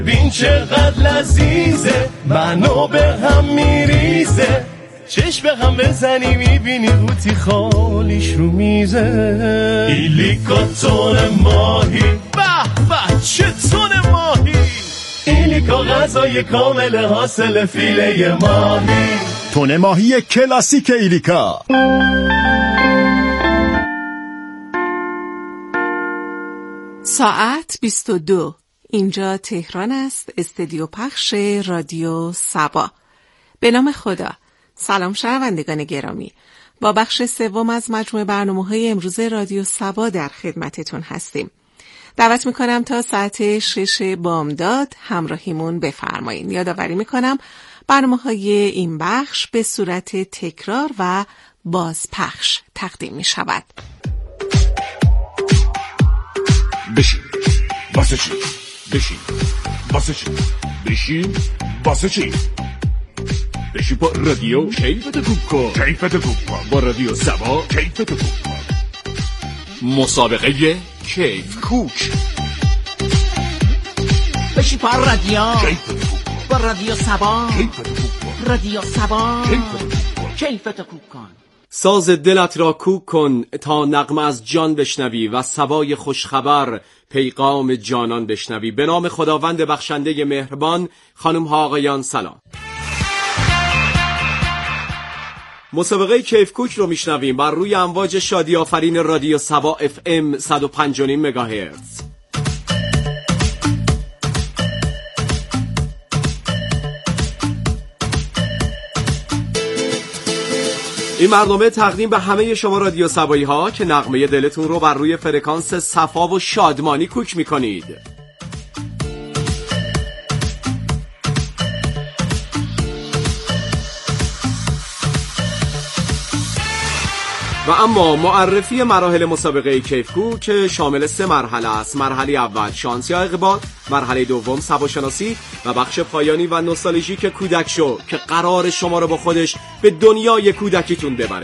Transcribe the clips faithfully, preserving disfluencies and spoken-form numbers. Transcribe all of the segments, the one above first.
ببین چقدر لذیذه، منو به هم میریزه، چشم به هم بزنی میبینی قوطی خالیش رو میزه. ایلیکا تون ماهی، به به چه تون ماهی، ایلیکا غذای کامل حاصل فیله ماهی. تون ماهی کلاسیک ایلیکا. ساعت بیست و دو. اینجا تهران است، استودیو پخش رادیو سبا. به نام خدا. سلام شنوندگان گرامی، با بخش سوم از مجموعه برنامه‌های امروز رادیو سبا در خدمتتون هستیم. دعوت میکنم تا ساعت شش بامداد همراهیمون بفرمایید. یادآوری میکنم برنامه‌های این بخش به صورت تکرار و بازپخش تقدیم میشود. بشین واسه چی؟ بشین واسه چی؟ بشین واسه چی؟ بشین با رادیو کیفت خوب کن، کیفت خوب کن با رادیو سبا، کیفت خوب کن. مسابقه کیف کوک. بشین با رادیو کیفت خوب کن با رادیو سبا، کیفت خوب کن رادیو سبا، کیفت خوب کن کیفت خوب کن. ساز دلت را کوک کن تا نغمه از جان بشنوی و سوای خوشخبر پیغام جانان بشنوی. به نام خداوند بخشنده مهربان. خانم ها آقایان سلام. مسابقه کیف کوک رو میشنویم بر روی امواج شادی آفرین رادیو سبا اف ام صد و پنج و نیم مگاهرتز. این برنامه تقدیم به همه شما رادیو سبایی ها که نغمه دلتون رو بر روی فرکانس صفا و شادمانی کوک میکنید. و اما معرفی مراحل مسابقه کیف کوک که شامل سه مرحله است. مرحله اول شانس یا اقبال، مرحله دوم سباشناسی و بخش پایانی و نوستالژیک کودک شو که قرار شما رو با خودش به دنیای کودکیتون ببره.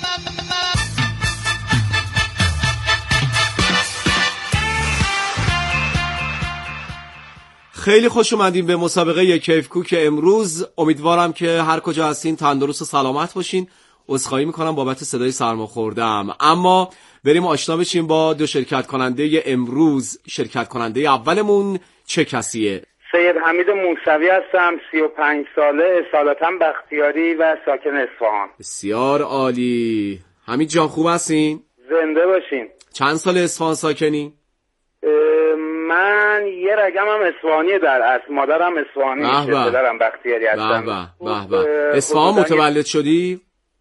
خیلی خوش اومدین به مسابقه کیف کوک امروز. امیدوارم که هر کجا هستین تندرست و سلامت باشین. عذرخواهی میکنم بابت صدای سرما خوردم، اما بریم آشنا بشیم با دو شرکت کننده امروز. شرکت کننده اولمون چه کسیه؟ سید حمید موسوی هستم، سی و پنج ساله، اصالتا بختیاری و ساکن اصفهان. بسیار عالی. حمید جان خوب هستین؟ زنده باشین. چند سال اصفهان ساکنی؟ من یه رگم هم اصفهانی در اصل، مادرم اصفهانی، پدرم بختیاری هستم. به به به به. اصفهان متولد شدی؟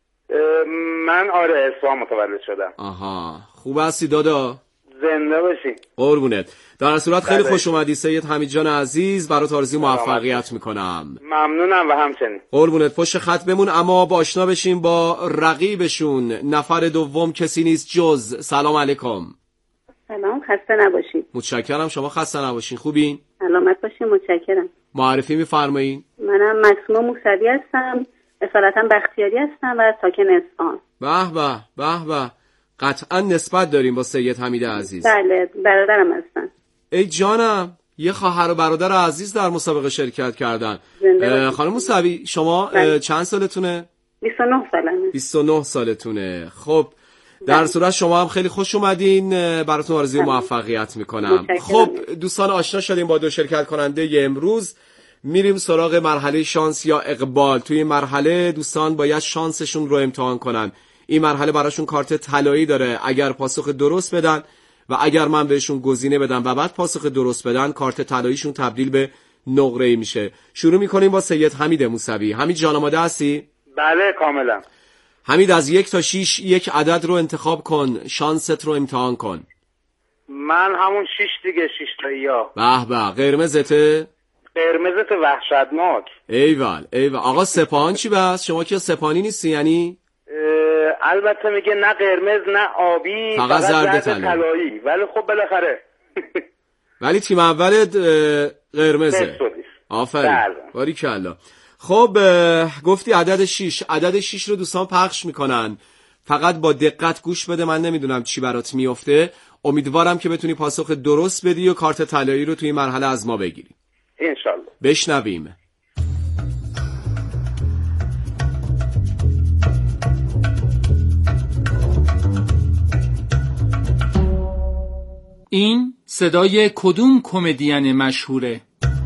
من آره اصفهان متولد شدم. آها، خوب هستی دادا؟ زنده باشی. قربونت. در صورت خیلی خوش اومدی سید حمید جان عزیز، برات آرزوی موفقیت میکنم. ممنونم و همچنین. قربونت. پشت خط بمون اما با آشنا بشیم با رقیبشون. نفر دوم کسی نیست جز. سلام علیکم. سلام، خسته نباشید. متشکرم، شما خسته نباشین. خوبین؟ سلامت باشین، متشکرم. معرفی میفرمایید. منم مسموع موسوی هستم، اصالتا بختیاری هستم و ساکن اصفهان. به به به به. قطعا نسبت داریم با سید حمید عزیز. بله، برادرم هستن. ای جانم، یه خواهر و برادر عزیز در مسابقه شرکت کردن. خانم موسوی شما بله. چند سالتونه؟ بیست و نه سالمه. بیست و نه سالتونه. خب در بله. صورت شما هم خیلی خوش اومدین، براتون آرزوی موفقیت میکنم. خب دوستان آشنا شدیم با دو شرکت کننده امروز. میریم سراغ مرحله شانس یا اقبال. توی این مرحله دوستان باید شانسشون رو امتحان کنن. این مرحله براشون کارت طلایی داره. اگر پاسخ درست بدن و اگر من بهشون گزینه بدم و بعد پاسخ درست بدن، کارت طلاییشون تبدیل به نقره‌ای میشه. شروع میکنیم با سید حمید موسوی. حمید جان آماده هستی؟ بله کاملا. حمید از یک تا شیش یک عدد رو انتخاب کن، شانست رو امتحان کن. من همون شیش دیگه، شیش تاییا. به به. قرمزته؟ قرمزت وحشتناک. ایول ایول. آقا سپاهان چی بس؟ شما که سپاهانی نیستی یعنی؟ البته میگه نه قرمز نه آبی، فقط زرد طلایی. ولی خب بالاخره ولی تیم اولت قرمزه. آفرین، باریکلا. خب گفتی عدد شیش. عدد شیش رو دوستان پخش میکنن، فقط با دقت گوش بده. من نمیدونم چی برات میفته. امیدوارم که بتونی پاسخ درست بدی و کارت طلایی رو توی مرحله از ما بگیری. انشالله. بشنویم. این صدای کدوم کمدین مشهوره؟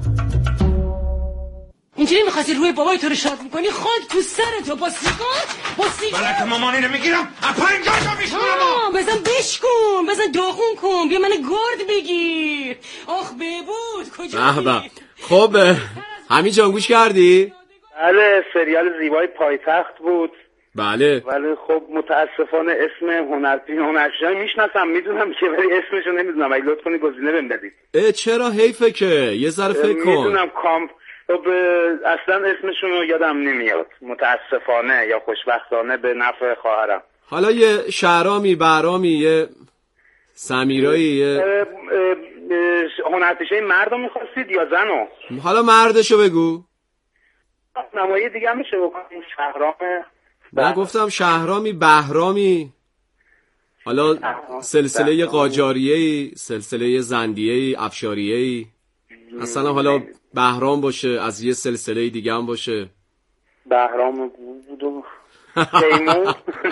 اینجوری می‌خواستی روی بابای تو رو شاد می‌کنی، خاک تو سرتو با سیگار با سیگار. بلکه مامانی رو میگیرم از پنجاه تا میشونم. بزن بشکن، بزن داغون کن، بیا من گرد بگیر. آخ ببود کجا بی؟ خب همین جان گوش کردی؟ بله، سریال زیبای پایتخت بود. بله. ولی خب متاسفانه اسم هنرپی هنرپیشه میشناسم، میدونم که ولی اسمشو نمیدونم. اگه لطف کنی گزینه بهم بدید. اه چرا حیفه که یه ذره فکر کن. میدونم کام خب اصلا اسمشون رو یادم نمیاد متاسفانه یا خوشبختانه به نفع خواهرم. حالا یه شهرامی برامی یه سمیرایی یه هنرپیشه مردو میخواستید یا زنو؟ حالا مردشو بگو. نمایی دیگه هم میشه بکنیم. شهرام من گفتم شهرامی بهرامی، حالا سلسله قاجاریه‌ای، سلسله زندیه‌ای، افشاریه‌ای، اصلا حالا بهرام باشه، از یه سلسله دیگه هم باشه. بهرام بود و تیمور.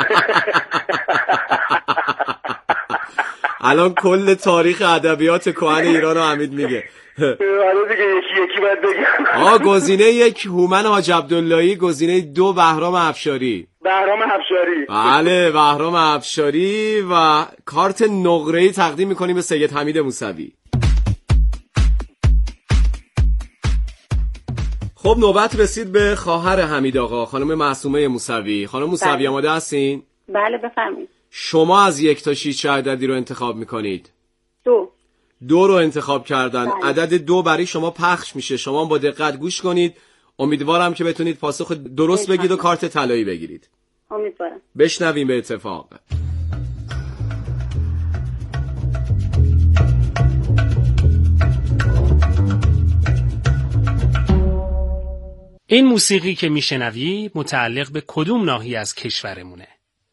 الان کل تاریخ ادبیات کهن ایران رو حمید میگه. حالا دیگه یکی یکی باید بگم. آه گزینه یک هومن حاج عبداللهی، گزینه دو بهرام افشاری. بهرام افشاری. بله بهرام افشاری و کارت نقره‌ای تقدیم میکنیم به سید حمید موسوی. خب نوبت رسید به خواهر حمید آقا، خانم معصومه موسوی. خانم موسوی آماده هستین؟ بله بفرمایید. شما از یک تا شیش چه عددی رو انتخاب میکنید؟ دو. دو رو انتخاب کردن. بله. عدد دو برای شما پخش میشه، شما با دقت گوش کنید. امیدوارم که بتونید پاسخ درست بگید و کارت طلایی بگیرید. امیدوارم. بشنویم به اتفاق. این موسیقی که میشنوی متعلق به کدوم ناحیه از کشورمونه؟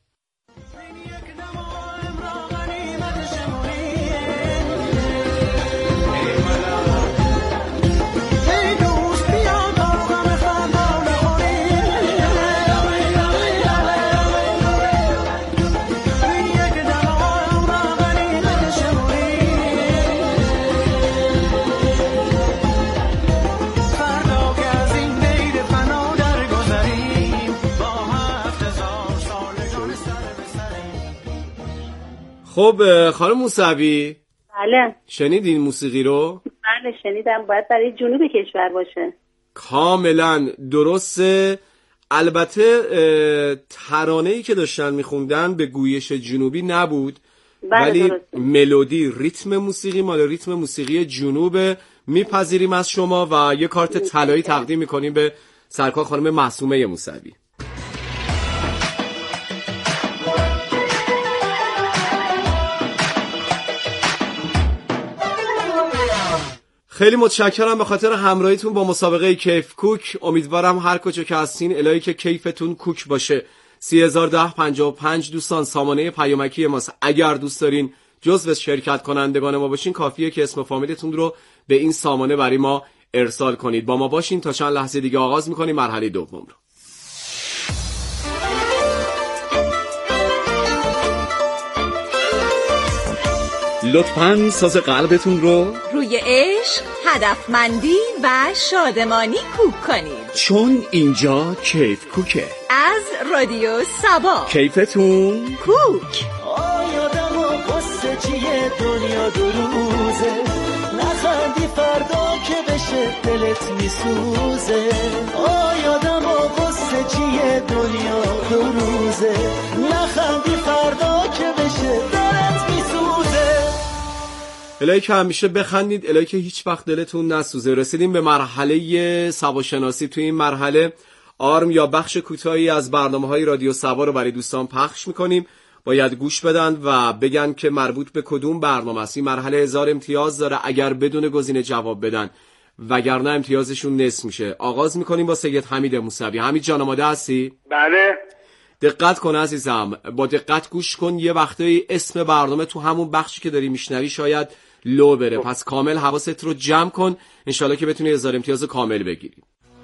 خب خانم موسوی، بله شنیدین موسیقی رو؟ بله شنیدم. باید برای جنوب کشور باشه. کاملا درسته. البته ترانه‌ای که داشتن میخوندن به گویش جنوبی نبود. بله ولی درسته. ملودی ریتم موسیقی مال ریتم موسیقی جنوب. میپذیریم از شما و یه کارت طلایی تقدیم میکنیم به سرکار خانم معصومه موسوی. خیلی متشکرم به خاطر همراهیتون با مسابقه کیف کوک. امیدوارم هر کجا که هستین الهی که کیفتون کوک باشه. سی هزار و ده پنجاه و پنج دوستان سامانه پیامکی ماست. اگر دوست دارین جزو شرکت کنندگان ما باشین کافیه که اسم و فامیلتون رو به این سامانه برای ما ارسال کنید. با ما باشین تا چند لحظه دیگه آغاز میکنیم مرحله دوم رو. لطفاً ساز قلبتون رو روی عشق، هدفمندی و شادمانی کوک کنید، چون اینجا کیف کوکه. از رادیو سبا. کیفتون کوک. آیادم و قصه چیه دنیا دو روزه، نخندی فردا که بشه دلت میسوزه. آیادم و قصه چیه دنیا دو روزه، نخندی فردا که بشه دلت میسوزه. الهی که همیشه بخندید، الهی که هیچ وقت دلتون نسوزه. رسیدیم به مرحله سباشناسی. توی این مرحله آرم یا بخش کوتاهی از برنامه‌های رادیو سبا رو برای دوستان پخش می‌کنیم. باید گوش بدن و بگن که مربوط به کدوم برنامه است. این مرحله هزار امتیاز داره اگر بدون گزینه جواب بدن، وگرنه امتیازشون نصف میشه. آغاز می‌کنیم با سید حمید موسوی. حمید جان آماده هستی؟ بله. دقت کن عزیزم، با دقت گوش کن. یه وقتایی اسم برنامه تو همون بخشی که داری میشنوی شاید لو بره. پس کامل حواست رو جمع کن، انشالله که بتونی هزار امتیاز کامل بگیری.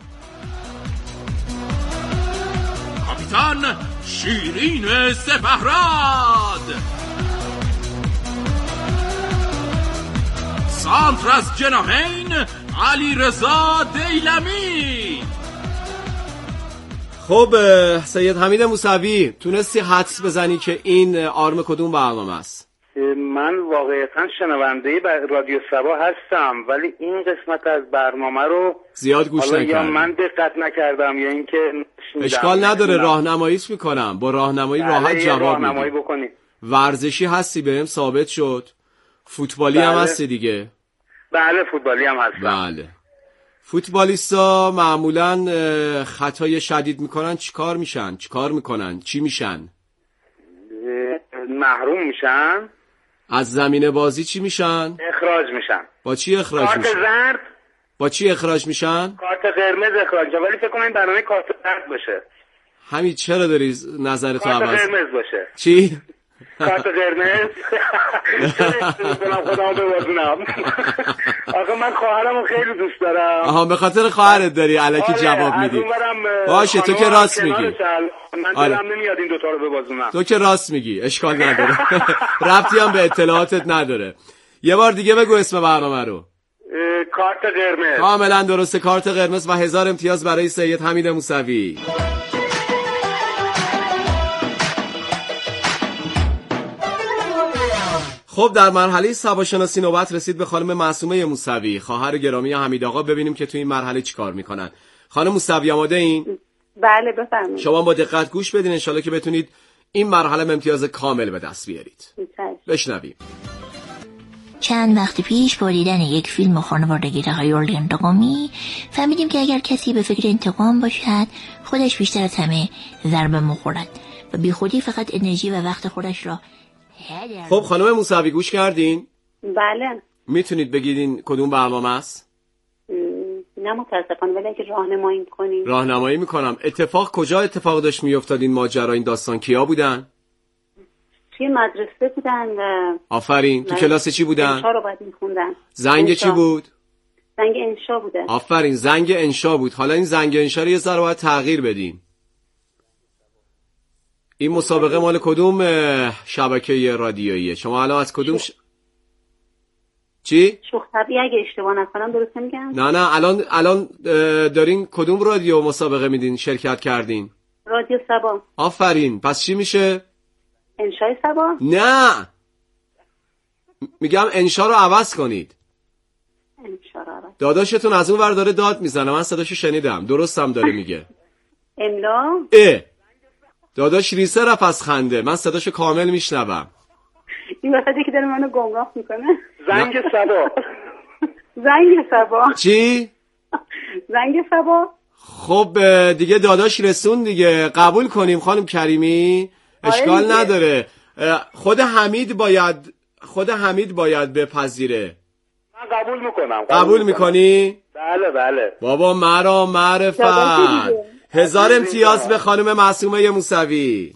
کاپیتان شیرین سپهراد، سانتر از جناحین علی رضا دیلمی. خب سید حمید موسوی، تونستی حدس بزنی که این آرم کدوم برنامه است؟ من واقعیتا شنونده رادیو سبا هستم، ولی این قسمت از برنامه رو زیاد گوش نکردم. یا من دقت نکردم یا اینکه اشکال نداره، راهنماییش میکنم. با راهنمایی راحت جواب راهنمایی بکنی. ورزشی هستی بهم ثابت شد. فوتبالی بله. هم هستی دیگه؟ بله فوتبالی هم هستم. بله. فوتبالیستا معمولا خطای شدید میکنن چیکار میشن؟ چیکار میکنن؟ چی میشن؟ محروم میشن. از زمین بازی چی میشن؟ اخراج میشن. با چی اخراج کارت میشن؟ کارت زرد. با چی اخراج میشن؟ کارت قرمز اخراج میشن، ولی فکر کنم این برنامه کارت زرد باشه. همین چرا داری نظرتو عوض؟ کارت قرمز باشه. چی؟ کارت قرمز. خودم ببازونم. آخه من خواهرمو خیلی دوست دارم. آها به خاطر خواهرت داری الکی جواب میدی. باشه تو که راست میگی. من دلم نمیاد این دوتا رو ببازونم. تو که راست میگی، اشکال نداره. ربطی هم به اطلاعاتت نداره. یه بار دیگه بگو اسم برنامه رو. کارت قرمز. کاملا درسته، کارت قرمز و هزار امتیاز برای سید حمید موسوی. خب در مرحله سباشناسی نوبت رسید به خانم معصومه موسوی، خواهر گرامی حمید آقا. ببینیم که تو این مرحله چیکار میکنن. خانم موسوی آماده این؟ بله بفرمایید. شما با دقت گوش بدین، انشالله که بتونید این مرحله امتیاز کامل به دست بیارید. بشنویم. چند وقت پیش با دیدن یک فیلم خانوادگی تخیل انتقامی فهمیدیم که اگر کسی به فکر انتقام باشد خودش بیشتر از همه ضربه می‌خورد و بی خودی فقط انرژی و وقت خودش را. خب خانم موسوی گوش کردین؟ بله. میتونید بگید این کدوم برنامه است؟ نه متاسفانه، ولی اگه راهنمایی کنین. راهنمایی میکنم. اتفاق کجا اتفاق داشت میافتاد این ماجرا، این داستان؟ کیا بودن؟ توی مدرسه بودن. آفرین. تو کلاس چی بودن؟ انشا رو باید میخوندن. زنگ انشا. چی بود؟ زنگ انشا بوده. آفرین، زنگ انشا بود. حالا این زنگ انشا رو یه ذره باید تغییر بدیم. این مسابقه مال کدوم شبکه رادیوییه؟ شما الان از کدوم ش... چی؟ شوخ طبیعی اگه اشتباه نکنم درست میگم؟ نه نه الان الان دارین کدوم رادیو مسابقه میدین، شرکت کردین؟ رادیو سبا. آفرین. پس چی میشه؟ انشای سبا؟ نه میگم انشا رو عوض کنید. انشا رو عوض. داداشتون از اون ور داره داد میزنه، من صداشو شنیدم، درستم داره میگه. املا؟ اه داداش ریسه رفت از خنده، من صداشو کامل میشنوم. این وقتی که داره منو گمراه میکنه. زنگ سبا. زنگ سبا. چی؟ زنگ سبا. خب دیگه داداش رسون دیگه، قبول کنیم خانم کریمی؟ اشکال نداره. خود حمید باید خود حمید باید بپذیره. من قبول میکنم. قبول, قبول میکنی؟ بله بله. بابا مرا معرفت. هزار امتیاز به خانم معصومه موسوی.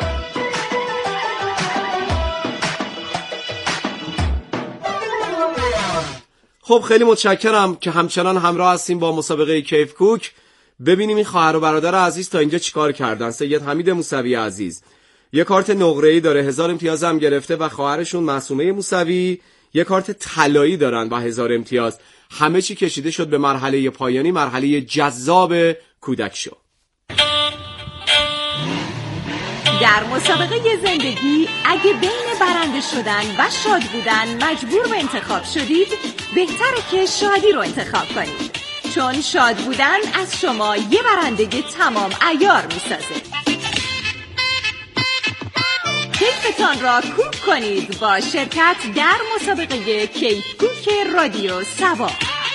خب خیلی متشکرم که همچنان همراه هستیم با مسابقه کیف کوک. ببینیم این خواهر و برادر عزیز تا اینجا چیکار کردن. سید حمید موسوی عزیز یه کارت نقره‌ای داره، هزار امتیاز هم گرفته و خواهرشون معصومه موسوی یه کارت طلایی دارن با هزار امتیاز. همه چی کشیده شد به مرحله پایانی، مرحله جذاب کودک شو. در مسابقه زندگی اگه بین برنده شدن و شاد بودن مجبور به انتخاب شدید، بهتره که شادی رو انتخاب کنید، چون شاد بودن از شما یه برندگی تمام عیار میسازه. کیفتان را کوک کنید با شرکت در مسابقه کیف کوک رادیو سبا.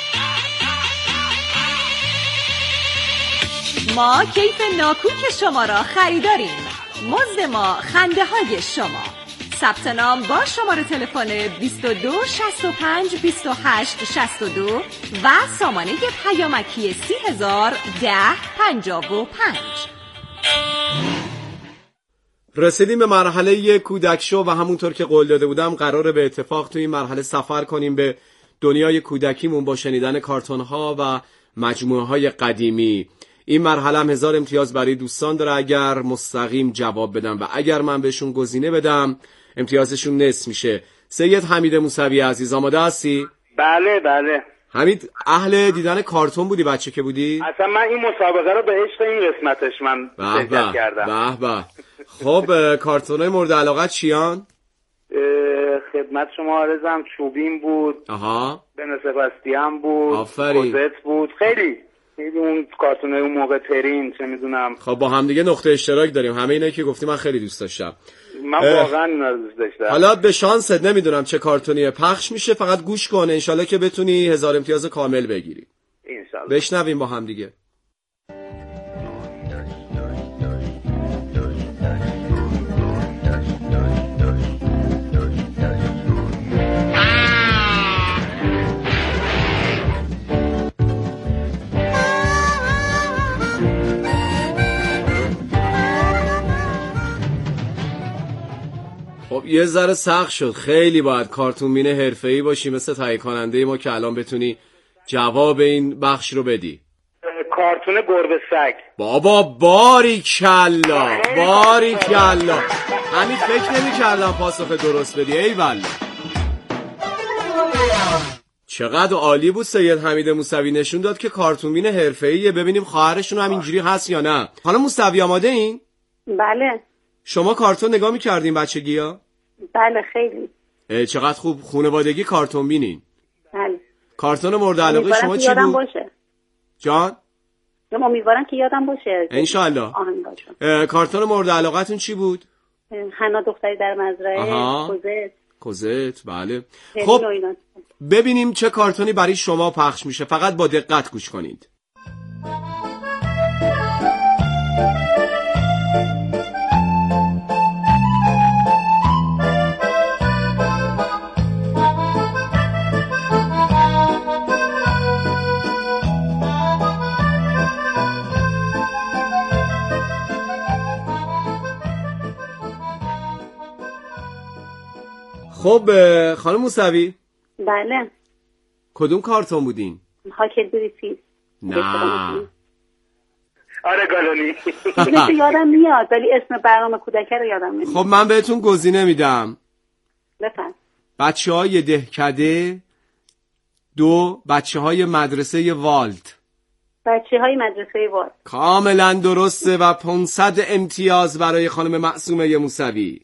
ما کیف ناکوک شما را خریداریم. مزد ما خنده های شما. ثبت نام با شماره تلفن بیست و دو شصت و پنج بیست و هشت شصت و دو و سامانه پیامکی سی هزار ده پنجاه و پنج. رسیدیم به مرحله کودک شو و همونطور که قول داده بودم قراره به اتفاق تو این مرحله سفر کنیم به دنیای کودکیمون با شنیدن کارتون ها و مجموعه های قدیمی. این مرحله هم هزار امتیاز برای دوستان داره اگر مستقیم جواب بدم و اگر من بهشون گزینه بدم امتیازشون نصف میشه. سید حمید موسوی عزیز آماده هستی؟ بله بله. حمید اهل دیدن کارتون بودی بچه که بودی؟ اصلا من این مسابقه رو به عشق این قسمتش من شرکت کردم. به به. خب کارتونای مورد علاقت چیان؟ خدمت شما عرضم چوبین بود. آها. بن سباستیان بود. آفرین. کوزت بود. خیلی اون کارتونای اون موقع ترین چه میدونم. خب با هم دیگه نقطه اشتراک داریم. همه اینا که گفتی من خیلی دوست داشتم. من واقعا اینا دوست داشتم. حالا به شانست نمیدونم چه کارتونی پخش میشه، فقط گوش کن انشالله که بتونی هزار امتیاز کامل بگیری. انشالله. بشنویم با هم دیگه. خب یه ذره سخت شد، خیلی باید کارتون بین حرفه‌ای باشی مثل تهیه کننده ما که الان بتونی جواب این بخش رو بدی. کارتون گربه سگ. بابا باری کلا باری کلا همین فکر نمی کردم پاسخ درست بدی. ای والله چقدر عالی بود. سید حمید موسوی نشون داد که کارتون بین حرفه‌ایه. ببینیم خواهرشون هم اینجوری هست یا نه. حالا موسوی آماده این؟ بله. شما کارتون نگاه می‌کردین بچگی‌ها؟ بله خیلی. چقدر خوب. خانوادگی کارتون بینین؟ بله. کارتون مورد علاقه شما چی بود؟ باشه. جان؟ من امیدوارم که یادم باشه. انشالله. کارتون مورد علاقتون چی بود؟ حنا دختری در مزرعه، کوزت. کوزت بله. خب ببینیم چه کارتونی برای شما پخش میشه. فقط با دقت گوش کنید. خب خانم موسوی. بله. کدوم کارتون بودین؟ هاکل بریفیز. نه. آره گالونی. اسمش یادم میاد ولی اسم برنامه کودکی رو یادم نمیاد. خب من بهتون گزینه میدم. بفرمایید. بچه‌های دهکده، دو بچه‌های مدرسه والت. بچه‌های مدرسه والت. کاملا درسته و پانصد امتیاز برای خانم معصومه موسوی.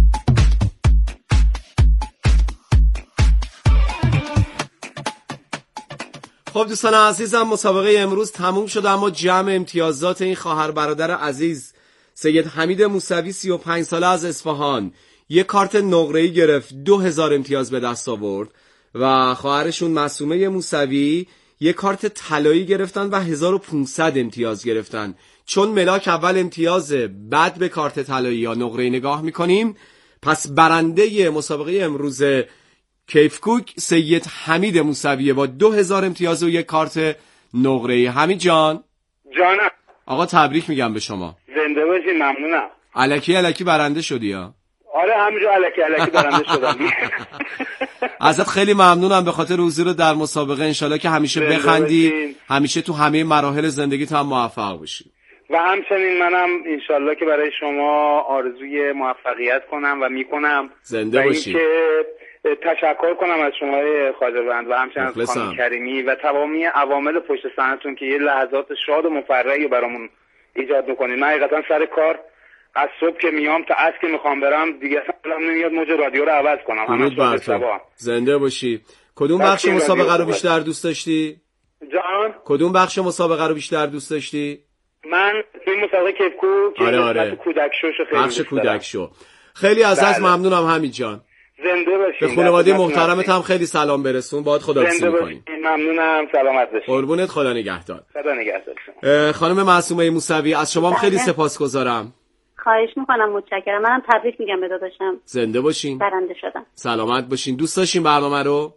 خب دوستان عزیزم مسابقه امروز تموم شد اما جمع امتیازات این خواهر برادر عزیز سید حمید موسوی سی و پنج ساله از اصفهان یک کارت نقره‌ای گرفت، دو هزار امتیاز به دست آورد و خواهرشون معصومه موسوی یک کارت طلایی گرفتن و هزار و پانصد امتیاز گرفتن. چون ملاک اول امتیاز بعد به کارت طلایی یا نقره‌ای نگاه میکنیم، پس برنده مسابقه امروز کیف کوک سید حمید موسوی با دو هزار امتیاز و یک کارت نقره‌ای. حمید جان. جانم. آقا تبریک میگم به شما. زنده باشین. ممنونم. الکی الکی برنده شدی ها؟ آره همینجور الکی الکی برنده شدم. ازت خیلی ممنونم به خاطر حضور در مسابقه. انشالله که همیشه بخندی، همیشه تو همه مراحل زندگیت هم موفق باشی. و همچنین منم انشالله که برای شما آرزوی موفقیت کنم و میکنم. زنده باشی. که تشکر کنم از شما خواجه‌بند و همچنین از خانم کریمی و تمامی عوامل پشت صحنه‌تون که یه لحظات شاد و مفرحی برامون ایجاد میکنید. من حقیقتا سر کار از صبح که میام تا عصر که میخوام برم دیگه اصلا نمیاد موج رادیو رو عوض کنم. همش شاد صبح. زنده باشی. کدوم بخش مسابقه رو بیشتر دوست داشتی؟ جان؟ کدوم بخش مسابقه رو بیشتر دوست داشتی؟ من این مسابقه کیف کوک آره آره. کودک شو خیلی بخش کودک شو. خیلی ازت ممنونم حمید جان. زنده باشین. به خانواده محترمت هم خیلی سلام برسون. باهات خداحافظی می‌کنیم. ممنونم. سلامت باشین. قربونت. خدا نگهدار. خدا نگهدار. خانم معصومه موسوی از شما هم خیلی سپاسگزارم. خواهش میکنم. متشکرم. منم تبریک میگم به داداشم. زنده باشین. برنده شدم. سلامت باشین. دوست داشتین برنامه رو؟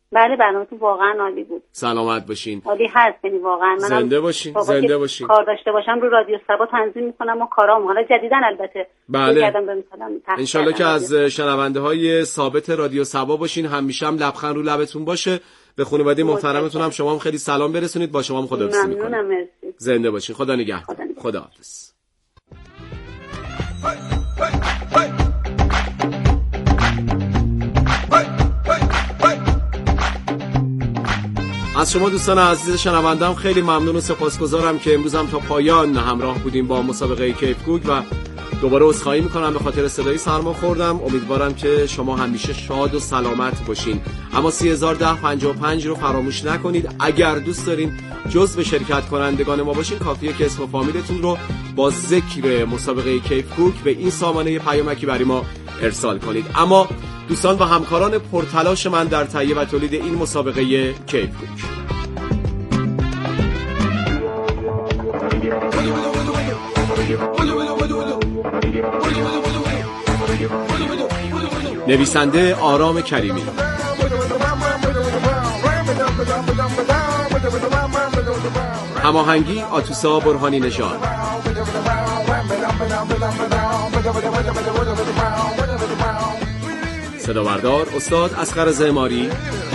بله برنامه‌تون واقعا عالی بود. سلامت باشین. عالی هست یعنی واقعا. من زنده باشین. زنده باشین. کار داشته باشم رو رادیو سبا تنظیم میکنم و کارام حالا جدیدن البته. بله. ان شاءالله که از شنونده های ثابت رادیو سبا باشین، همیشه هم لبخند رو لبتون باشه. به خانواده محترمتون هم شما هم خیلی سلام برسونید. با شما هم خداحافظی می‌کنم. ممنونم. مرسی. زنده باشین. خدا نگهدار. خداحافظ. از شما دوستان عزیز شنوندم خیلی ممنون و سپاسگزارم که امروز هم تا پایان همراه بودیم با مسابقه کیف کوک و دوباره عذرخواهی میکنم به خاطر صدای سرما خوردم. امیدوارم که شما همیشه شاد و سلامت باشین. اما سه هزار و ده پنجاه و پنج رو فراموش نکنید. اگر دوست دارین جزو شرکت کنندگان ما باشین کافیه که اسم و فامیلتون رو با ذکر مسابقه کیف کوک به این سامانه پیامکی برای ما ارسال کنید. اما دوستان و همکاران پرتلاش من در تهیه و تولید این مسابقه کیف کوک، نویسنده آرام کریمی، هماهنگی آتوسا برهانی نژاد، صدا بردار استاد اصغر زماری،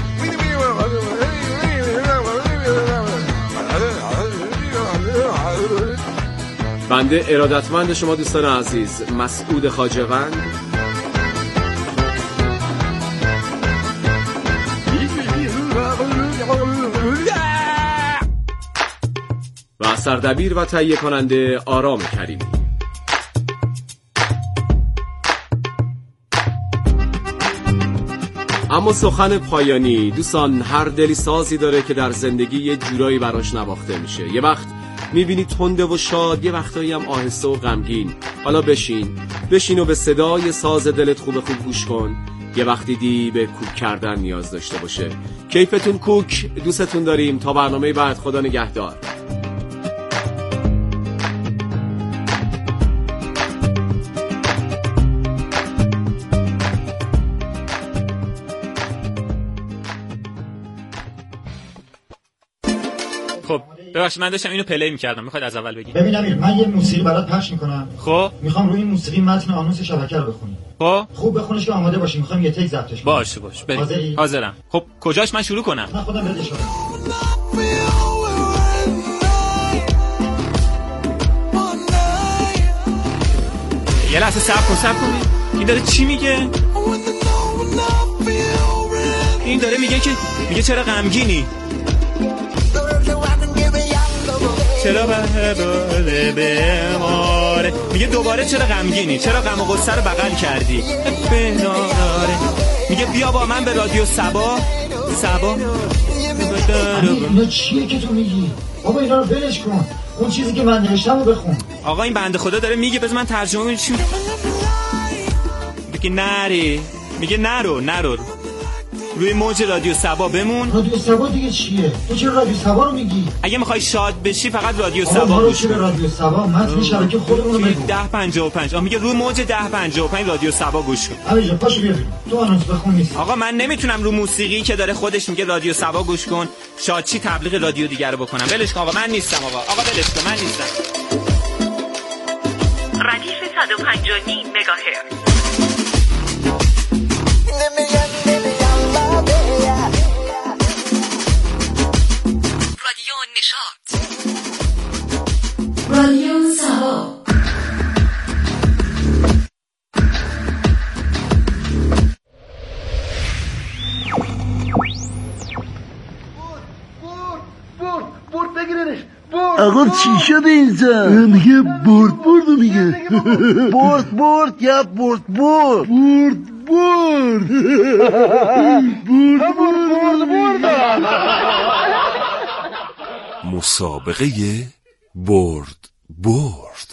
بنده ارادتمند شما دوستان عزیز مسعود خواجه‌وند و سردبیر و تهیه کننده آرام کریمی. اما سخن پایانی دوستان، هر دلی سازی داره که در زندگی یه جورایی براش نواخته میشه. یه وقت میبینی تنده و شاد، یه وقتایی هم آهسته و غمگین. حالا بشین بشین و به صدای ساز دلت خوب خوب گوش کن. یه وقتی دی به کوک کردن نیاز داشته باشه. کیفتون کوک، دوستتون داریم. تا برنامه بعد، خدا نگهدار. خب ببخشید من داشتم اینو پلی می‌کردم، میخواد از اول بگی؟ ببین امیر، من یه موسیقی برات پخش می‌کنم. خب میخوام روی این موسیقی متن آنونس شبکه رو بخونی. خب خوب بخونش که آماده باشی، میخوام یه تک ضبطش کنم. باشه باشه بریم. حاضرم. خب کجاش من شروع کنم؟ من خودم بده شما. یه لحظه صبر کن صبر کن. این داره چی میگه؟ این داره میگه که میگه چرا غمگینی؟ چرا به بماره؟ میگه دوباره چرا غمگینی؟ چرا غم و غصه رو بغل کردی؟ بناره. میگه بیا با من به رادیو سبا. سبا اینا چیه که تو میگی؟ بابا اینا رو ولش کن. اون چیزی که من نوشتم رو بخون. آقا این بنده خدا داره میگه، بذار من ترجمه کنم. چی میگه؟ نری. میگه نرو نرو روی موج رادیو سبا بمون. رادیو سبا دیگه چیه؟ تو چرا رادیو سبا رو میگی؟ اگه میخوای شاد بشی فقط رادیو سبا گوش کن. رادیو سبا متن شبکه خودمون رو بگو. ده پنجاه و پنج. آ میگه روی موج ده پنجاه و پنج رادیو سبا گوش کن. آقا پاشو بیا. تو آنونس بخون نیست. آقا من نمیتونم رو موسیقی که داره خودش میگه رادیو سبا گوش کن شادچی تبلیغ رادیو دیگر رو بکنم. ولش کن آقا، من نیستم آقا. آقا ولش کن، من نیستم. ردیف صد و پنج و نیم مگاهرتز. رادیو نشاط. رادیو سبا. برد بگیرنش. آقا چی شده اینجا؟ میگه برد برد میگه. برد برد یا برد برد برد برد برد برد برد. مسابقه برد برد.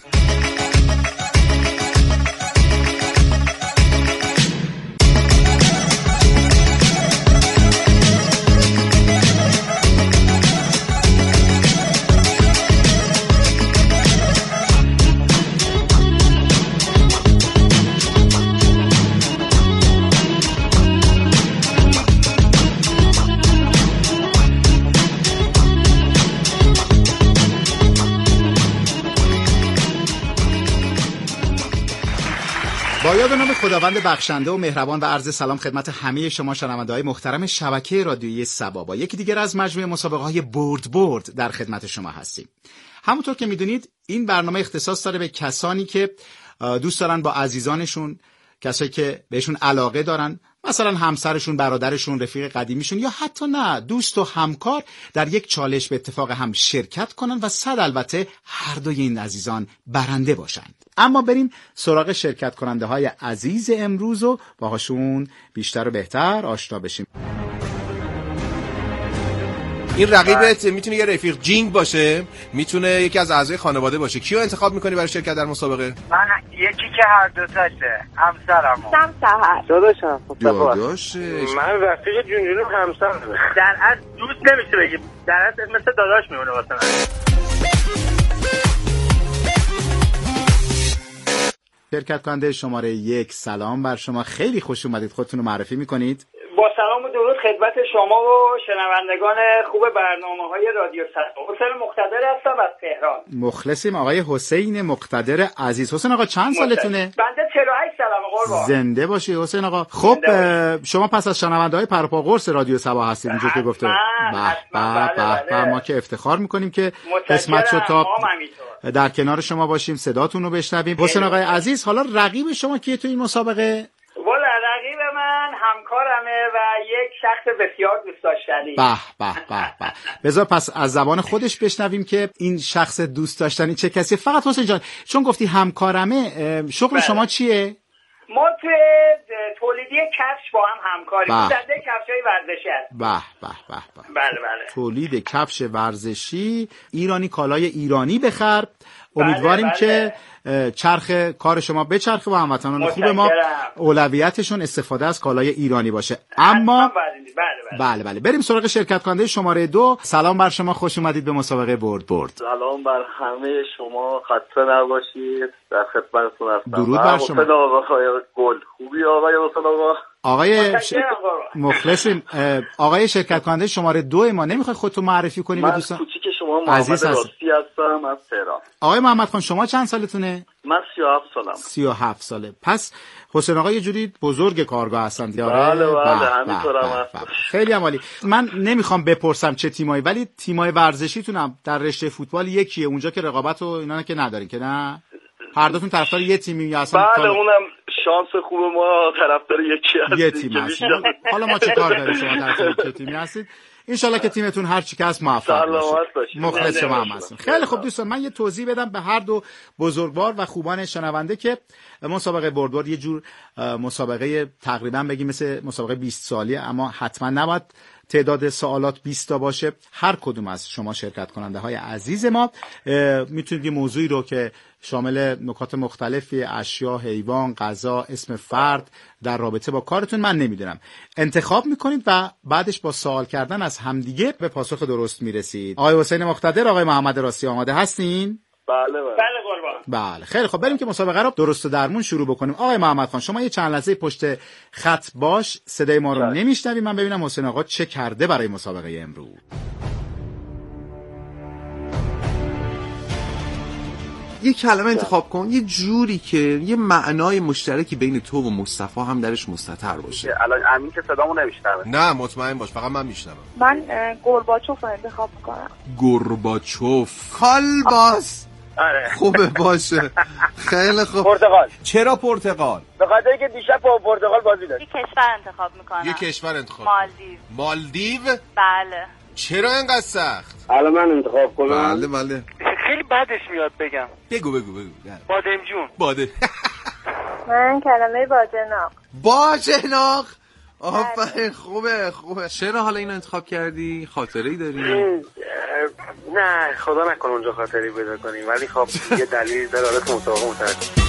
با یاد نام خداوند بخشنده و مهربان و عرض سلام خدمت همه شما شنونده‌های محترم شبکه رادیویی صبا، با یکی دیگر از مجموعه مسابقه‌های برد برد در خدمت شما هستیم. همونطور که میدونید این برنامه اختصاص داره به کسانی که دوست دارن با عزیزانشون، کسایی که بهشون علاقه دارن، مثلا همسرشون، برادرشون، رفیق قدیمیشون یا حتی نه دوست و همکار، در یک چالش به اتفاق هم شرکت کنن و صد البته هر دوی این عزیزان برنده باشند. اما بریم سراغ شرکت کننده های عزیز امروز و باهاشون بیشتر و بهتر آشنا بشیم. این رقیبت میتونه یه رفیق جینگ باشه، میتونه یکی از اعضای خانواده باشه. کیو انتخاب میکنی برای شرکت در مسابقه؟ من یکی که هر دو تاشه، همسرمو. سم سهر. داداشم. داداشش. من رفیق جون جونم همسرم. در اصل دوست نمیشه بگیم. در اصل مثل داداش میمونه واسه من. شرکت کننده شماره یک، سلام بر شما، خیلی خوش اومدید. خودتون رو معرفی میکنید؟ با سلام و درود خدمت شما و شنوندگان خوب برنامه‌های رادیو صبا. حسین مقتدر هستم از تهران. مخلصیم آقای حسین مقتدر عزیز. حسین آقا چند سالتونه؟ بنده چهل و هشت سالمه قربان. زنده باشی حسین آقا. خب شما پس از شنونده‌های پرپا قرص رادیو صبا هستید اینجوری که گفته. به به به، ما که افتخار می‌کنیم که قسمت شد تا در کنار شما باشیم، صداتون رو بشنویم. حسین آقای عزیز، حالا رقیب شما کیه تو این مسابقه؟ والا رقیب من همکارمه و یک شخص بسیار دوست داشتنی. به به به به. بذار پس از زبان خودش بشنویم که این شخص دوست داشتنی چه کسی. فقط حسین جان چون گفتی همکارمه، شغل بله. شما چیه؟ ما توی تولیدی کفش با هم همکاریم. زنده کفشای ورزشی هست. به به به به. بله بله. تولید کفش ورزشی، ایرانی، کالای ایرانی بخر. امیدواریم بله بله. که چرخ کار شما بچرخه و هموطنان خوب ما اولویتشون استفاده از کالای ایرانی باشه. اما بله بله بله بریم سراغ شرکت کننده شماره دو. سلام بر شما، خوش اومدید به مسابقه برد برد. سلام بر همه شما، خسته نباشید، در خدمتتون هستم. درود بر شما. آقای گل خوبی آقای حسین آقا. آقای ش... مخلصیم. آقای شرکت کننده شماره دو ما، نمیخواید خودتون معرفی کنید به دوستان؟ من کوچیک شما محمد راستی هستم از تهران. آقای محمد خان شما چند سالتونه؟ من سی و هفت سالم. سی و هفت ساله. پس حسین آقا یه جوری بزرگ کارگاه هستن دیگه. بله بله همینطورم هست. خیلی عالی. من نمیخوام بپرسم چه تیمایی، ولی تیمای ورزشیتون هم در رشته فوتبال یکیه اونجا که رقابت و اینا که ندارین که نه؟ هر دوتون طرفدار یه تیمی یا اصلا؟ بله کار... اونم شانس خوب ما طرفدار یکی هست. یه تیم هست. حالا ما چه کار داریم شما طرفدار چه تیمی هستید؟ انشالله که تیمتون هر چی که هست موفق باشه. مخلص شما هم هستیم. خیلی خوب دوستان، من یه توضیح بدم به هر دو بزرگوار و خوبان شنونده که مسابقه برد برد یه جور مسابقه تقریبا بگیم مثل مسابقه بیست سالیه، اما حتما نباید تعداد سوالات بیست تا باشه. هر کدوم از شما شرکت کننده های عزیز ما میتونید یه موضوعی رو که شامل نکات مختلفی، اشیا، حیوان، غذا، اسم فرد در رابطه با کارتون، من نمیدونم، انتخاب میکنید و بعدش با سوال کردن از همدیگه به پاسخ درست میرسید. آقای حسین مقتدر، آقای محمد راستی آماده هستین؟ بله بله. بله قربان. بله خیلی خب بریم که مسابقه رو درست و درمون شروع بکنیم. آقای محمد خان شما یه چند لحظه پشت خط باش، صدای ما رو نمیشنویم، من ببینم حسین آقا چه کرده برای مسابقه امروز. یه کلمه انتخاب کن، یه جوری که یه معنای مشترکی بین تو و مصطفی هم درش مستتر باشه. الان امین که صدامو نمیشنوه. نه مطمئن باش، فقط من میشنوم. من گورباچوف رو انتخاب میکنم. گورباچوف کالباس. آره خوبه باشه. خیلی خوب. پرتغال. چرا پرتغال؟ به خاطر اینکه دیشب با پرتغال بازی داشت. یه کشور انتخاب میکنم. یه کشور انتخاب. مالدیو. مالدیو؟ بله. چرا اینقدر سخت؟ الان من انتخاب کنم. بله بله. خیلی بعدش میاد بگم. بگو بگو بگو. بادمجون. باده. من کلمه باجناق. باجناق. آفرین، خوبه خوبه. چرا حالا اینو انتخاب کردی؟ خاطره‌ای داری؟ نه خدا نکنه اونجا خاطری پیدا کنیم، ولی خب یه دلیل داره حالت مسابقه مترجم.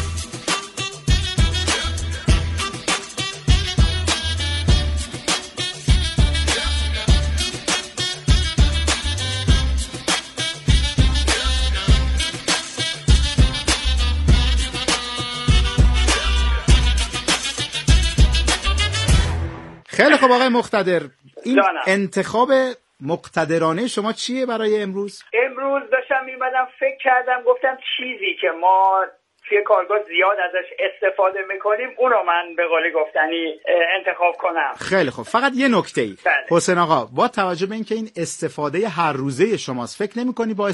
خیلی خب آقای مقتدر، این جانم. انتخاب مقتدرانه شما چیه برای امروز؟ امروز داشتم میمدم فکر کردم، گفتم چیزی که ما توی کارگاه زیاد ازش استفاده میکنیم اونو من به قول گفتنی انتخاب کنم. خیلی خوب. فقط یه نکته ای بله. حسین آقا، با توجه به اینکه این استفاده هر روزه شماست، فکر نمی‌کنی باعث